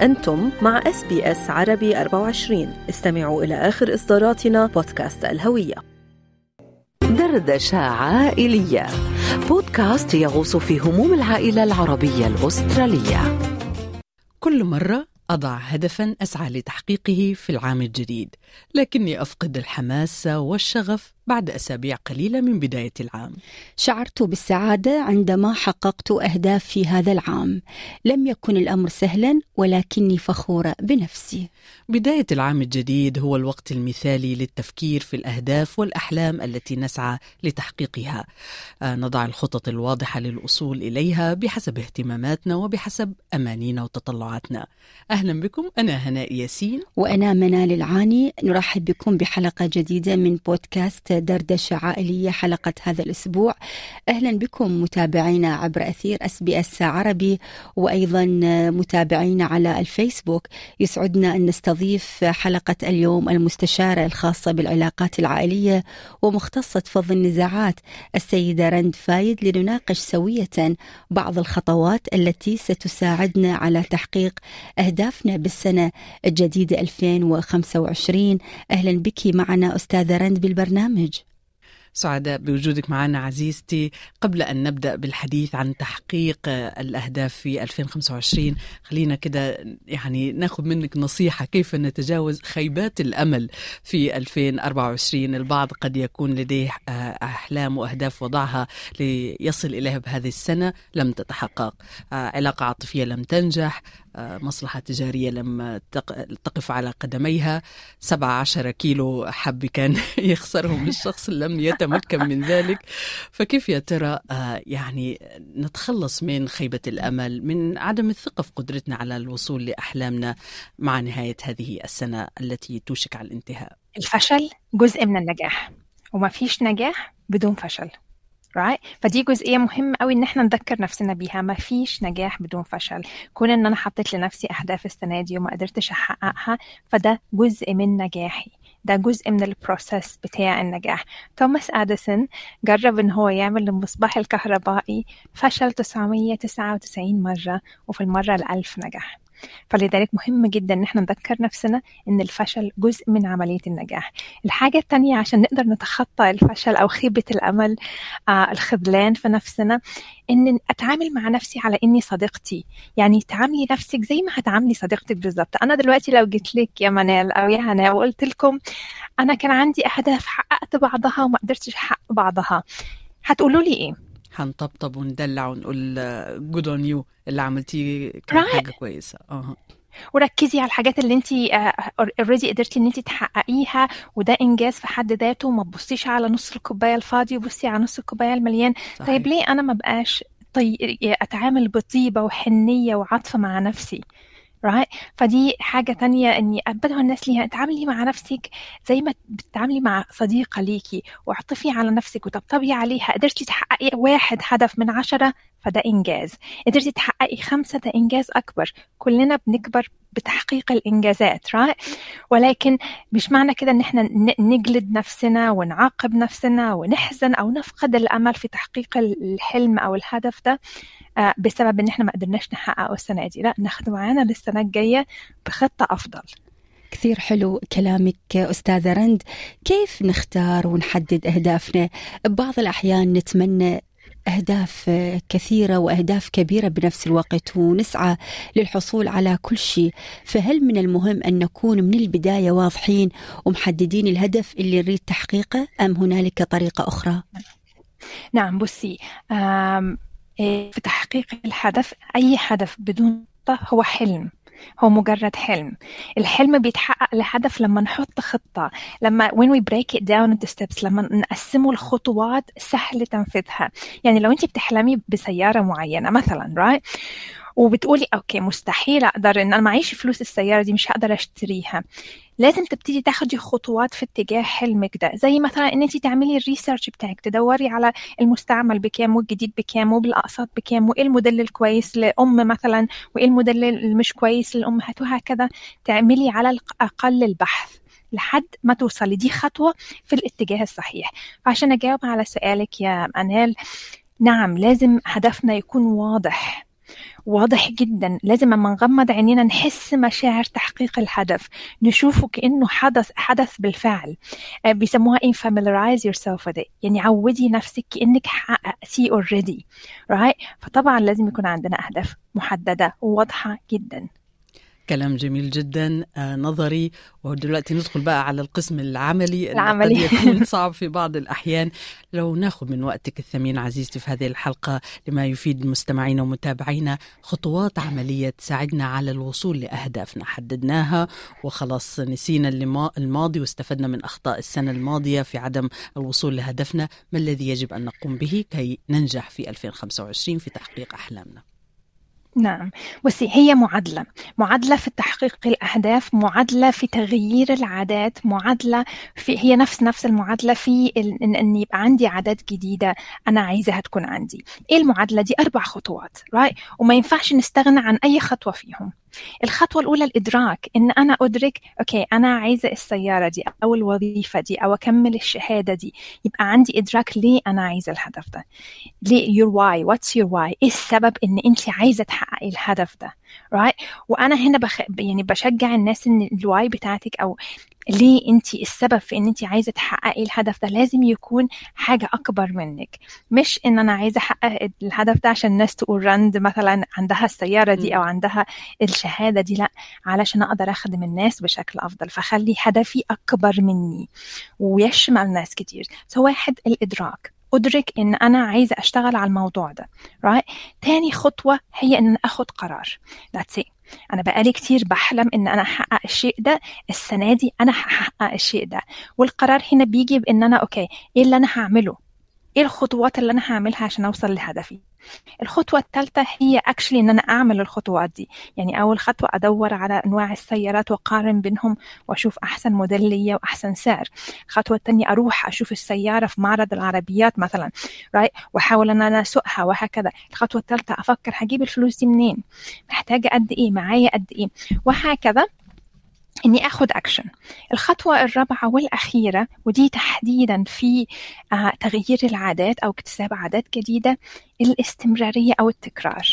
أنتم مع SBS عربي 24. استمعوا إلى آخر إصداراتنا بودكاست الهوية. دردشة عائلية، بودكاست يغوص في هموم العائلة العربية الأسترالية. كل مرة أضع هدفاً أسعى لتحقيقه في العام الجديد، لكني أفقد الحماس والشغف بعد أسابيع قليلة من بداية العام. شعرت بالسعادة عندما حققت أهدافي هذا العام. لم يكن الأمر سهلاً، ولكني فخورة بنفسي. بداية العام الجديد هو الوقت المثالي للتفكير في الأهداف والأحلام التي نسعى لتحقيقها. نضع الخطط الواضحة للوصول إليها بحسب اهتماماتنا وبحسب أمانينا وتطلعاتنا. أهلا بكم، أنا هناء ياسين وأنا منال العاني. نرحب بكم بحلقة جديدة من بودكاست دردشة عائلية، حلقة هذا الأسبوع. أهلا بكم متابعينا عبر أثير SBS عربي، وأيضا متابعينا على الفيسبوك. يسعدنا أن نستضيف حلقة اليوم المستشارة الخاصة بالعلاقات العائلية ومختصة فض النزاعات السيدة رند فايد، لنناقش سوية بعض الخطوات التي ستساعدنا على تحقيق أهدافنا بالسنة الجديدة 2025. أهلا بك معنا أستاذة رند بالبرنامج. سعداء بوجودك معنا عزيزتي. قبل أن نبدأ بالحديث عن تحقيق الأهداف في 2025، خلينا كده يعني ناخذ منك نصيحة كيف نتجاوز خيبات الأمل في 2024. البعض قد يكون لديه أحلام وأهداف وضعها ليصل إليها بهذه السنة لم تتحقق، علاقة عاطفية لم تنجح، مصلحة تجارية لم تقف على قدميها، 17 كيلو حب كان يخسرهم الشخص لم يتمكن من ذلك. فكيف يا ترى يعني نتخلص من خيبة الأمل، من عدم الثقة في قدرتنا على الوصول لأحلامنا مع نهاية هذه السنة التي توشك على الانتهاء؟ الفشل جزء من النجاح، وما فيش نجاح بدون فشل. right؟ فدي جزئية مهمة قوي ان احنا نذكر نفسنا بيها. ما فيش نجاح بدون فشل. كون ان انا حطيت لنفسي اهداف السنة دي وما قدرتش احققها، فده جزء من نجاحي، ده جزء من البروسيس بتاع النجاح. توماس أديسون جرب ان هو يعمل المصباح الكهربائي، فشل 999 مرة، وفي المرة 1000 نجح. فلذلك مهم جدا ان احنا نذكر نفسنا ان الفشل جزء من عملية النجاح. الحاجة التانية عشان نقدر نتخطى الفشل او خيبة الامل، الخذلان في نفسنا، ان اتعامل مع نفسي على اني صديقتي. يعني تعاملي نفسك زي ما هتعاملي صديقتك بالظبط. انا دلوقتي لو جيت لك يا منال او يا هنا وقلت لكم انا كان عندي اهداف حققت بعضها وما قدرتش احقق بعضها، هتقولوا لي ايه؟ هنطبطب وندلع ونقول good on you، اللي عملتيه كان حاجة كويسة. وركزي على الحاجات اللي انتي already قدرتي ان انتي تحققيها، وده انجاز في حد ذاته. ما تبصيش على نص الكوباية الفاضي، وبصي على نص الكوباية المليان. صحيح. طيب ليه انا ما بقاش اتعامل بطيبة وحنية وعطف مع نفسي؟ right؟ فدي حاجة تانية اني ابدأ الناس ليها. تعاملي مع نفسك زي ما بتتعاملي مع صديقة ليكي، واعطفي على نفسك وطبطبي عليها. قدرتي تحققي 1 هدف من 10، فده إنجاز. قدرتي تحققي 5، ده إنجاز أكبر. كلنا بنكبر بتحقيق الإنجازات، right؟ ولكن مش معنى كده إن إحنا نجلد نفسنا ونعاقب نفسنا ونحزن أو نفقد الأمل في تحقيق الحلم أو الهدف ده بسبب إن إحنا ما قدرناش نحققه السنة دي. لا، ناخد معانا للسنة الجاية بخطة أفضل. كثير حلو كلامك أستاذة رند. كيف نختار ونحدد أهدافنا؟ بعض الأحيان نتمنى أهداف كثيرة وأهداف كبيرة بنفس الوقت، ونسعى للحصول على كل شيء. فهل من المهم أن نكون من البداية واضحين ومحددين الهدف اللي نريد تحقيقه، أم هنالك طريقة أخرى؟ نعم، بصي، في تحقيق الهدف، أي هدف بدون خطة هو حلم، هو مجرد حلم. الحلم بيتحقق لهدف لما نحط خطة، لما when we break it down into steps، لما نقسمه الخطوات سهل تنفيذها. يعني لو انت بتحلمي بسيارة معينة مثلا، right؟ وبتقولي اوكي مستحيل اقدر، ان انا معيش فلوس السيارة دي، مش هقدر اشتريها. لازم تبتدي تاخدي خطوات في اتجاه حلمك ده. زي مثلا ان انت تعملي الريسيرش بتاعك، تدوري على المستعمل بكام والجديد بكام وبالاقساط بكام، وايه الموديل الكويس لأم مثلا، وايه الموديل المش كويس للأمهات، وهكذا. تعملي على الاقل البحث لحد ما توصلي. دي خطوة في الاتجاه الصحيح. فعشان اجاوب على سؤالك يا منال، نعم، لازم هدفنا يكون واضح، واضح جدا. لازم لما نغمض عينينا نحس مشاعر تحقيق الهدف، نشوفه كأنه حدث بالفعل. بيسموها familiarize yourself with it، يعني عودي نفسك كأنك حققتيه already. right؟ فطبعا لازم يكون عندنا أهداف محددة وواضحة جدا. كلام جميل جدا نظري. ودلوقتي ندخل بقى على القسم العملي العملي. قد يكون صعب في بعض الأحيان. لو ناخذ من وقتك الثمين عزيزتي في هذه الحلقة لما يفيد مستمعينا ومتابعينا، خطوات عملية تساعدنا على الوصول لأهدافنا حددناها وخلاص نسينا الماضي واستفدنا من أخطاء السنة الماضية في عدم الوصول لهدفنا، ما الذي يجب أن نقوم به كي ننجح في 2025 في تحقيق أحلامنا؟ نعم، بصي هي معادلة في تحقيق الأهداف، معادلة في تغيير العادات، معادلة هي نفس المعادلة في إن يبقى عندي عادات جديدة أنا عايزها تكون عندي. إيه المعادلة دي؟ 4 خطوات، right؟ وما ينفعش نستغنى عن أي خطوة فيهم. الخطوة الأولى الإدراك، إن أنا أدرك أوكي أنا عايزة السيارة دي أو الوظيفة دي أو أكمل الشهادة دي. يبقى عندي إدراك ليه أنا عايزة الهدف ده، ليه your why، what's your why، إيه السبب إن أنت عايزة تحققي الهدف ده، right؟ وأنا هنا يعني بشجع الناس إن الواي بتاعتك أو ليه انت السبب في ان انت عايزه تحققي الهدف ده لازم يكون حاجه اكبر منك. مش ان انا عايزه احقق الهدف ده عشان الناس تقول راند مثلا عندها السياره دي او عندها الشهاده دي، لا، علشان اقدر اخدم الناس بشكل افضل. فخلي هدفي اكبر مني ويشمل ناس كتير. واحد الادراك، أدرك إن أنا عايزة أشتغل على الموضوع ده، right؟ تاني خطوة هي إن أخد قرار. That's it. أنا بقالي كتير بحلم إن أنا أحقق الشيء ده، السنة دي أنا هحقق الشيء ده. والقرار هنا بيجي بإن أنا أوكي إيه اللي أنا هعمله، إيه الخطوات اللي أنا هعملها عشان أوصل لهدفي. الخطوة الثالثة هي actually إن أنا أعمل الخطوات دي. يعني أول خطوة أدور على أنواع السيارات وقارن بينهم وأشوف أحسن موديل ليا وأحسن سعر. الخطوة الثانية أروح أشوف السيارة في معرض العربيات مثلا، right؟ وأحاول أن أنا أسوقها وهكذا. الخطوة الثالثة أفكر هجيب الفلوس دي منين، محتاجة قد إيه، معايا قد إيه، وهكذا إني أخذ أكشن. الخطوة الرابعة والأخيرة ودي تحديدا في تغيير العادات أو اكتساب عادات جديدة، الاستمرارية أو التكرار.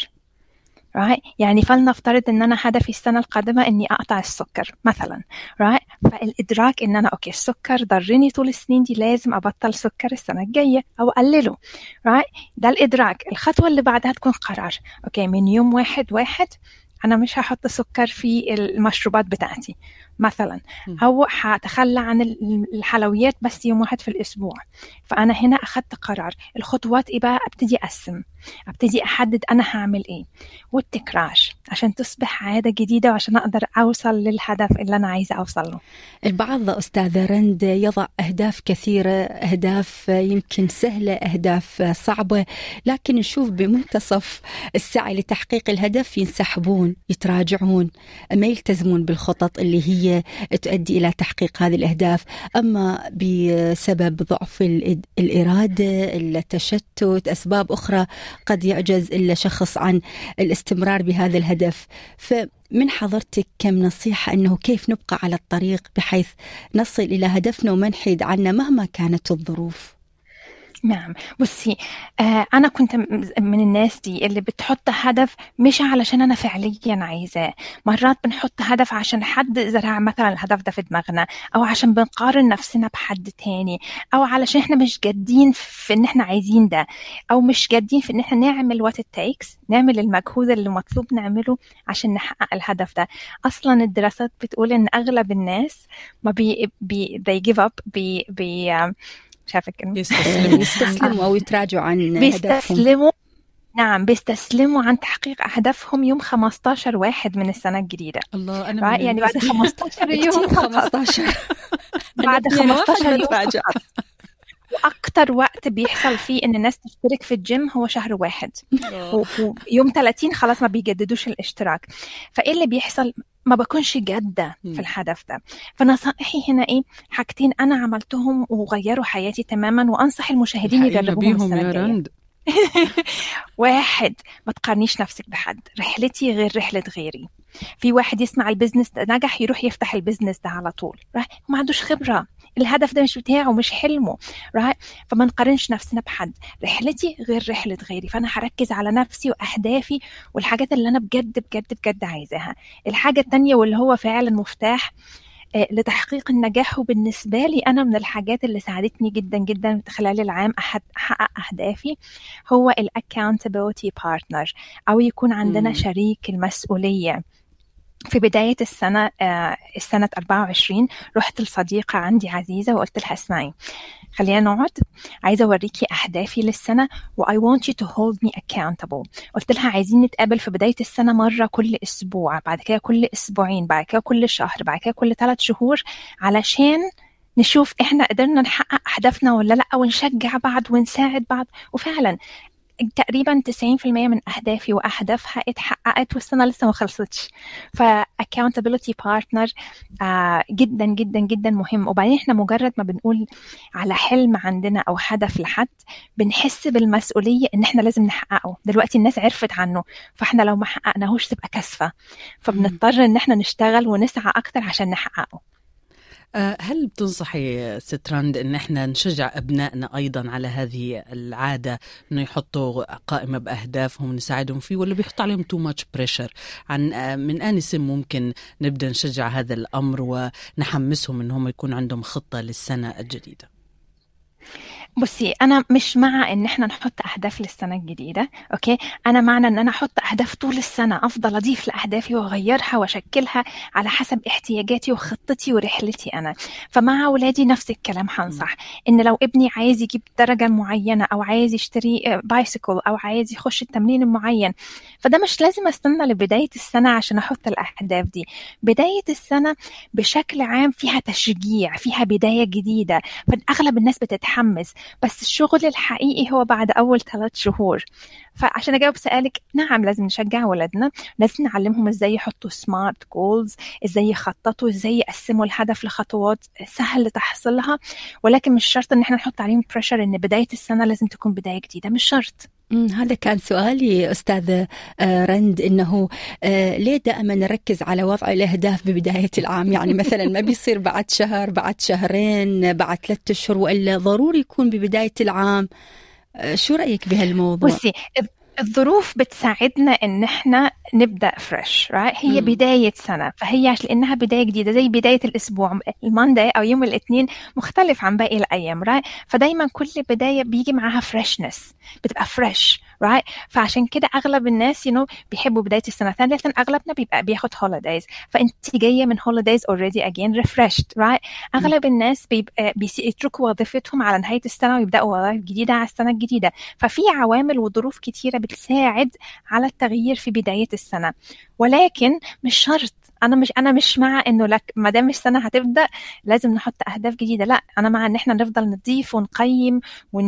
right؟ يعني فلنفترض إن أنا هدفي السنة القادمة إني أقطع السكر مثلا، right؟ فالإدراك إن أنا أوكي السكر ضرني طول السنين دي، لازم أبطل سكر السنة الجاية أو أقلله، right؟ ده الإدراك. الخطوة اللي بعدها تكون قرار، أوكي من يوم 1/1 أنا مش هحط سكر في المشروبات بتاعتي مثلا، أو هتخلى عن الحلويات بس يوم 1 في الأسبوع. فأنا هنا أخذت قرار. الخطوات إيه بقى؟ أبتدي أقسم، أبتدي أحدد أنا هعمل إيه، والتكرار عشان تصبح عادة جديدة وعشان أقدر أوصل للهدف اللي أنا عايزة أوصل له. البعض أستاذة رند يضع أهداف كثيرة، أهداف يمكن سهلة، أهداف صعبة، لكن نشوف بمنتصف السعي لتحقيق الهدف ينسحبون، يتراجعون، ما يلتزمون بالخطط اللي هي تؤدي إلى تحقيق هذه الأهداف. أما بسبب ضعف الإرادة، التشتت، أسباب أخرى قد يعجز إلا شخص عن الاستمرار بهذا الهدف. فمن حضرتك كم نصيحة أنه كيف نبقى على الطريق بحيث نصل إلى هدفنا وما نحيد عنه مهما كانت الظروف؟ نعم، بصي أنا كنت من الناس دي اللي بتحط هدف مش علشان أنا فعليا عايزاه. مرات بنحط هدف عشان حد زرع مثلا الهدف ده في دماغنا، أو عشان بنقارن نفسنا بحد تاني، أو علشان إحنا مش جادين في إن إحنا عايزين ده، أو مش جادين في إن إحنا نعمل what it takes، نعمل المجهود اللي مطلوب نعمله عشان نحقق الهدف ده. أصلا الدراسات بتقول إن أغلب الناس ما they give up بيستسلموا أو يتراجعوا عن هدفهم. نعم، بيستسلموا عن تحقيق أهدافهم يوم 15/1 من السنة الجديدة. الله، أنا يعني بعد 15 يوم 15 بعد 15 يوم وأكتر وقت بيحصل فيه إن الناس تشترك في الجيم هو شهر 1 ويوم 30 خلاص ما بيجددوش الاشتراك. فإيه اللي بيحصل؟ ما بكونش جادة في الهدف ده. فنصائحي هنا إيه؟ حاجتين أنا عملتهم وغيروا حياتي تماما، وأنصح المشاهدين يجربوهم السنة الجاية. واحد، ما تقارنيش نفسك بحد. رحلتي غير رحلة غيري. في واحد يسمع البزنس ده نجح يروح يفتح البزنس ده على طول، ما عندوش خبرة، الهدف ده مش بتاعه، مش حلمه. فما نقارنش نفسنا بحد. رحلتي غير رحلة غيري، فأنا هركز على نفسي وأهدافي والحاجات اللي أنا بجد بجد بجد عايزاها. الحاجة التانية واللي هو فعلا مفتاح لتحقيق النجاح، وبالنسبة لي أنا من الحاجات اللي ساعدتني جدا جدا خلال العام أحقق أهدافي، هو accountability partner، أو يكون عندنا شريك المسؤولية. في بداية السنة 24 رحت لصديقة عندي عزيزة وقلت لها اسمعي، خلينا نقعد، عايزة أوريكي أهدافي للسنة و I want you to hold me accountable. قلت لها عايزين نتقابل في بداية السنة مرة كل أسبوع، بعد كده كل أسبوعين، بعد كده كل شهر، بعد كده كل 3 شهور، علشان نشوف إحنا قدرنا نحقق أهدافنا ولا لأ، ونشجع بعض ونساعد بعض. وفعلا تقريبا 90% من أهدافي وأهدافها اتحققت والسنة لسه ما خلصتش. accountability partner جدا جدا جدا مهم. وبعدين احنا مجرد ما بنقول على حلم عندنا أو هدف لحد، بنحس بالمسؤولية إن احنا لازم نحققه. دلوقتي الناس عرفت عنه، فاحنا لو ما حققناهوش تبقى كسفة، فبنضطر إن احنا نشتغل ونسعى أكتر عشان نحققه. هل بتنصحي ست رند إن إحنا نشجع أبنائنا أيضا على هذه العادة إنه يحطوا قائمة بأهدافهم ونساعدهم فيه، ولا بيحط عليهم too much pressure؟ من أي سن ممكن نبدأ نشجع هذا الأمر ونحمسهم إنهم يكون عندهم خطة للسنة الجديدة؟ بصي، أنا مش مع إن إحنا نحط أهداف للسنة الجديدة، أوكي؟ أنا معنى إن أنا أحط أهداف طول السنة، أفضل أضيف لأهدافي وأغيرها وأشكلها على حسب احتياجاتي وخطتي ورحلتي أنا. فمع أولادي نفس الكلام، هنصح إن لو ابني عايز يجيب درجة معينة، أو عايز يشتري بايسيكل، أو عايز يخش التمرين المعين، فده مش لازم أستنى لبداية السنة عشان أحط الأهداف دي. بداية السنة بشكل عام فيها تشجيع، فيها بداية جديدة، فأغلب الناس بتتحمس، بس الشغل الحقيقي هو بعد أول 3 شهور. فعشان أجاوب سؤالك، نعم لازم نشجع ولادنا، لازم نعلمهم إزاي يحطوا سمارت جولز، إزاي يخططوا، إزاي يقسموا الهدف لخطوات سهل لتحصيلها، ولكن مش شرط إن احنا نحط عليهم بريشر إن بداية السنة لازم تكون بداية جديدة، مش شرط. هذا كان سؤالي أستاذ رند، إنه ليه دائما نركز على وضع الأهداف ببداية العام؟ يعني مثلا ما بيصير بعد شهر، بعد شهرين، بعد 3 أشهر، وإلا ضروري يكون ببداية العام؟ شو رأيك بهالموضوع؟ بصي، الظروف بتساعدنا ان احنا نبدا فريش، هي بدايه سنه، فهي لانها بدايه جديده، زي بدايه الاسبوع، المانداي او يوم الاثنين مختلف عن باقي الايام، فدايما كل بدايه بيجي معاها فريشنس، بتبقى فريش، فعشان كده اغلب الناس بيحبوا بدايه السنه. ثانيا اغلبنا بيبقى بياخد هوليدايز، فانت جايه من هوليدايز اوريدي اجين ريفرشد، اغلب الناس بيبقى بيتركوا وظيفتهم على نهايه السنه ويبداوا وظائف جديده على السنه الجديده. ففي عوامل وظروف كتيره بتساعد على التغيير في بدايه السنه، ولكن مش شرط. انا مش مع انه لك ما دام السنه هتبدا لازم نحط اهداف جديده، لا، انا مع ان احنا نفضل نضيف ونقيم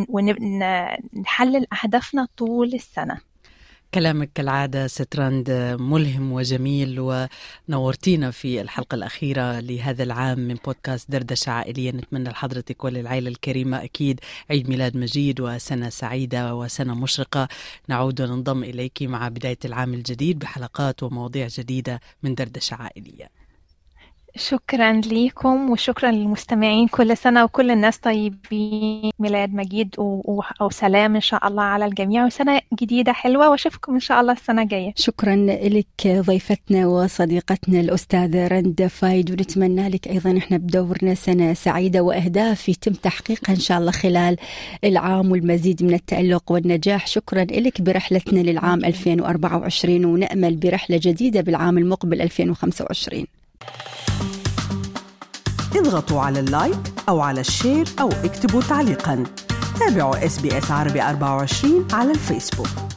ونحلل اهدافنا طول السنه. كلامك كالعادة ست رند ملهم وجميل، ونورتينا في الحلقة الأخيرة لهذا العام من بودكاست دردشة عائلية. نتمنى لحضرتك وللعائلة الكريمة أكيد عيد ميلاد مجيد وسنة سعيدة وسنة مشرقة. نعود وننضم إليك مع بداية العام الجديد بحلقات ومواضيع جديدة من دردشة عائلية. شكرا ليكم وشكرا للمستمعين، كل سنة وكل الناس طيبين، ميلاد مجيد وسلام إن شاء الله على الجميع، وسنة جديدة حلوة، واشوفكم إن شاء الله السنة الجاية. شكرا لك ضيفتنا وصديقتنا الأستاذة رند فايد، ونتمنى لك أيضا إحنا بدورنا سنة سعيدة وأهداف يتم تحقيقها إن شاء الله خلال العام، والمزيد من التألق والنجاح. شكرا لك برحلتنا للعام 2024، ونأمل برحلة جديدة بالعام المقبل 2025. اضغطوا على اللايك أو على الشير أو اكتبوا تعليقاً. تابعوا SBS عربي 24 على الفيسبوك.